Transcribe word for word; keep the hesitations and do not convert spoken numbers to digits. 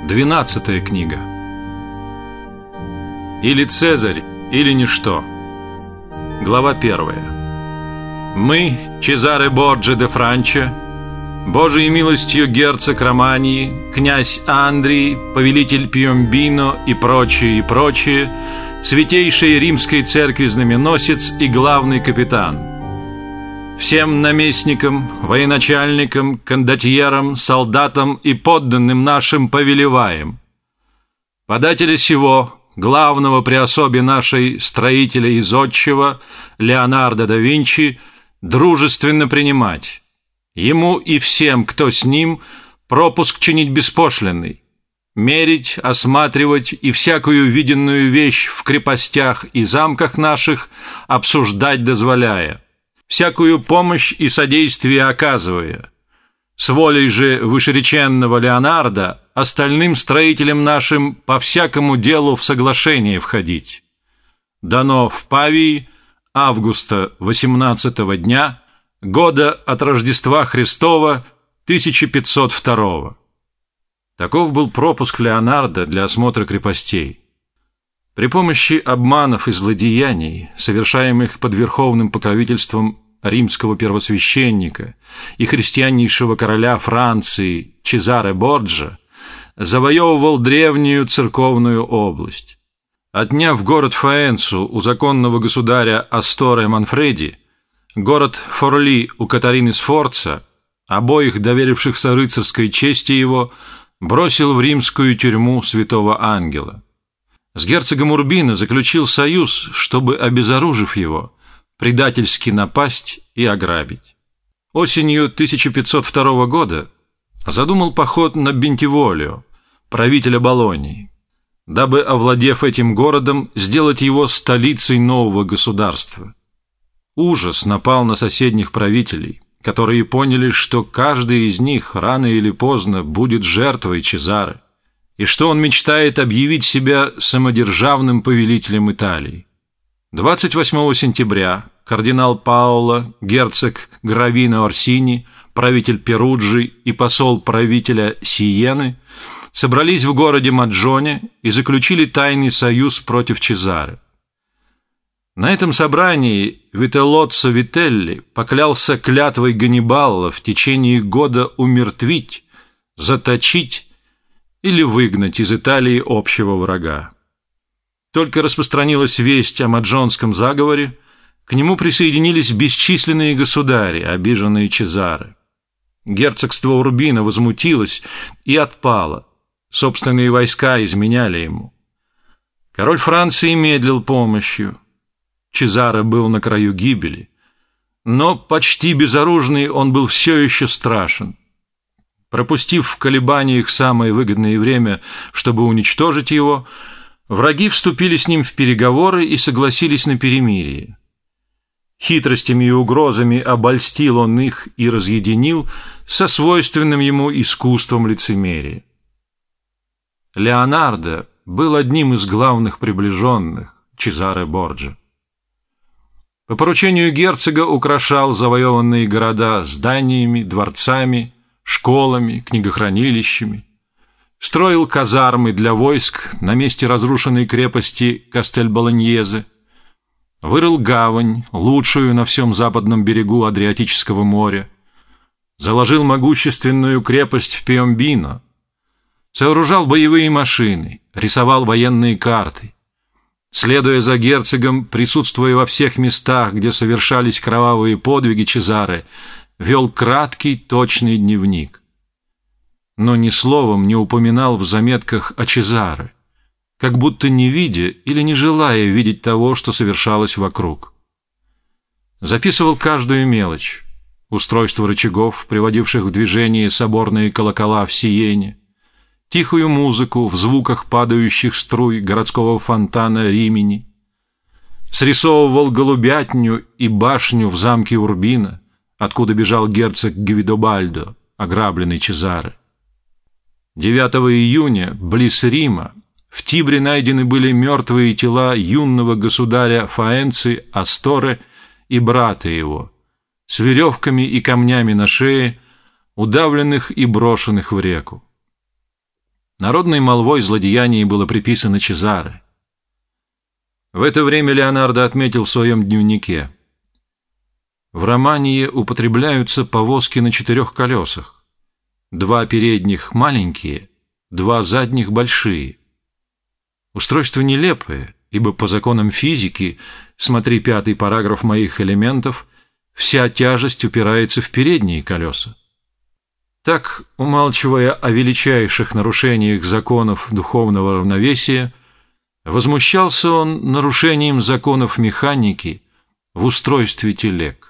Двенадцатая книга. Или Цезарь, или ничто. Глава первая. Мы, Чезаре Борджа де Франчо, Божией милостью герцог Романии, князь Андрий, повелитель Пьембино и прочие, и прочие, святейшей римской церкви знаменосец и главный капитан. Всем наместникам, военачальникам, кондотьерам, солдатам и подданным нашим повелеваем: подателя сего, главного при особе нашей строителя и зодчего, Леонардо да Винчи, дружественно принимать, ему и всем, кто с ним, пропуск чинить беспошлинный, мерить, осматривать и всякую виденную вещь в крепостях и замках наших обсуждать дозволяя, всякую помощь и содействие оказывая, с волей же вышереченного Леонардо остальным строителям нашим по всякому делу в соглашение входить. Дано в Павии августа восемнадцатого дня года от Рождества Христова тысяча пятьсот второго. Таков был пропуск Леонардо для осмотра крепостей. При помощи обманов и злодеяний, совершаемых под верховным покровительством римского первосвященника и христианнейшего короля Франции Чезаре Борджа, завоевывал древнюю церковную область. Отняв город Фаэнцу у законного государя Асторе Манфреди, город Форли у Катарины Сфорца, обоих доверившихся рыцарской чести его, бросил в римскую тюрьму Святого Ангела. С герцогом Урбино заключил союз, чтобы, обезоружив его, предательски напасть и ограбить. Осенью тысяча пятьсот второго года задумал поход на Бентиволио, правителя Болонии, дабы, овладев этим городом, сделать его столицей нового государства. Ужас напал на соседних правителей, которые поняли, что каждый из них рано или поздно будет жертвой Чезаре, и что он мечтает объявить себя самодержавным повелителем Италии. двадцать восьмого сентября кардинал Паоло, герцог Гравино Орсини, правитель Перуджи и посол правителя Сиены собрались в городе Маджоне и заключили тайный союз против Чезаре. На этом собрании Вителлоццо Вителли поклялся клятвой Ганнибала в течение года умертвить, заточить или выгнать из Италии общего врага. Только распространилась весть о маджонском заговоре, к нему присоединились бесчисленные государи, обиженные Чезаре. Герцогство Урбино возмутилось и отпало, собственные войска изменяли ему. Король Франции медлил помощью. Чезаре был на краю гибели, но почти безоружный он был все еще страшен. Пропустив в колебаниях самое выгодное время, чтобы уничтожить его, враги вступили с ним в переговоры и согласились на перемирие. Хитростями и угрозами обольстил он их и разъединил со свойственным ему искусством лицемерия. Леонардо был одним из главных приближенных Чезаре Борджа. По поручению герцога украшал завоеванные города зданиями, дворцами, школами, книгохранилищами, строил казармы для войск на месте разрушенной крепости Кастель-Болоньезе, вырыл гавань, лучшую на всем западном берегу Адриатического моря, заложил могущественную крепость в Пьембино, сооружал боевые машины, рисовал военные карты. Следуя за герцогом, присутствуя во всех местах, где совершались кровавые подвиги Чезаре, вел краткий, точный дневник. Но ни словом не упоминал в заметках о Чезаре, как будто не видя или не желая видеть того, что совершалось вокруг. Записывал каждую мелочь: устройство рычагов, приводивших в движение соборные колокола в Сиене, тихую музыку в звуках падающих струй городского фонтана Римини, срисовывал голубятню и башню в замке Урбино, откуда бежал герцог Гвидобальдо, ограбленный Чезаре. девятого июня, близ Рима, в Тибре найдены были мертвые тела юного государя Фаэнцы Асторе и брата его, с веревками и камнями на шее, удавленных и брошенных в реку. Народной молвой злодеяние было приписано Чезаре. В это время Леонардо отметил в своем дневнике: в Романии употребляются повозки на четырех колесах. Два передних маленькие, два задних большие. Устройство нелепое, ибо по законам физики, смотри пятый параграф моих элементов, вся тяжесть упирается в передние колеса. Так, умалчивая о величайших нарушениях законов духовного равновесия, возмущался он нарушением законов механики в устройстве телег.